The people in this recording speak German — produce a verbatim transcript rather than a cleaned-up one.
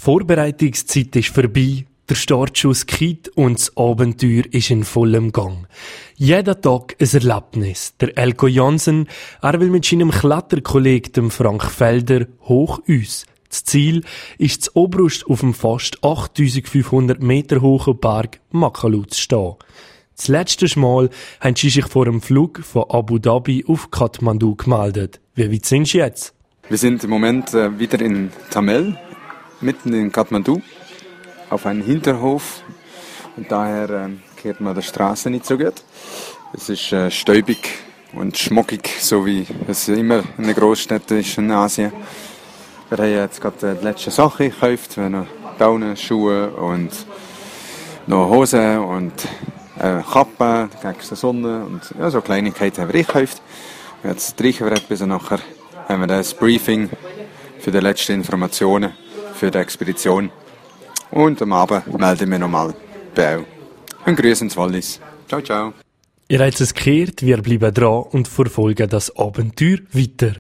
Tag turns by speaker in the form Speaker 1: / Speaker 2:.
Speaker 1: Vorbereitungszeit ist vorbei, der Startschuss geht und das Abenteuer ist in vollem Gang. Jeden Tag ein Erlebnis. Der Elko Jansen, er will mit seinem Kletterkollegen dem Frank Felder hoch uns. Das Ziel ist das Oberst auf dem fast achttausendfünfhundert Meter hohen Berg Makalu zu stehen. Das letzte Mal haben sie sich vor dem Flug von Abu Dhabi auf Kathmandu gemeldet. Wie weit sind sie jetzt?
Speaker 2: Wir sind im Moment äh, wieder in Thamel, mitten in Kathmandu, auf einem Hinterhof. Und daher äh, kehrt man der Straße nicht so gut. Es ist äh, stäubig und schmuckig, so wie es immer in den Großstädten ist in Asien. Wir haben jetzt gerade die letzte Sache gekauft, wir haben noch Daunen, Schuhe und noch Hosen und äh, Kappe gegen die Sonne und ja, so Kleinigkeiten haben wir gekauft. Jetzt reichen wir etwas und nachher haben wir das Briefing für die letzten Informationen für die Expedition. Und am Abend melden wir nochmal bei euch. Und grüßen ins Wallis. Ciao, ciao.
Speaker 1: Ihr habt es gehört, wir bleiben dran und verfolgen das Abenteuer weiter.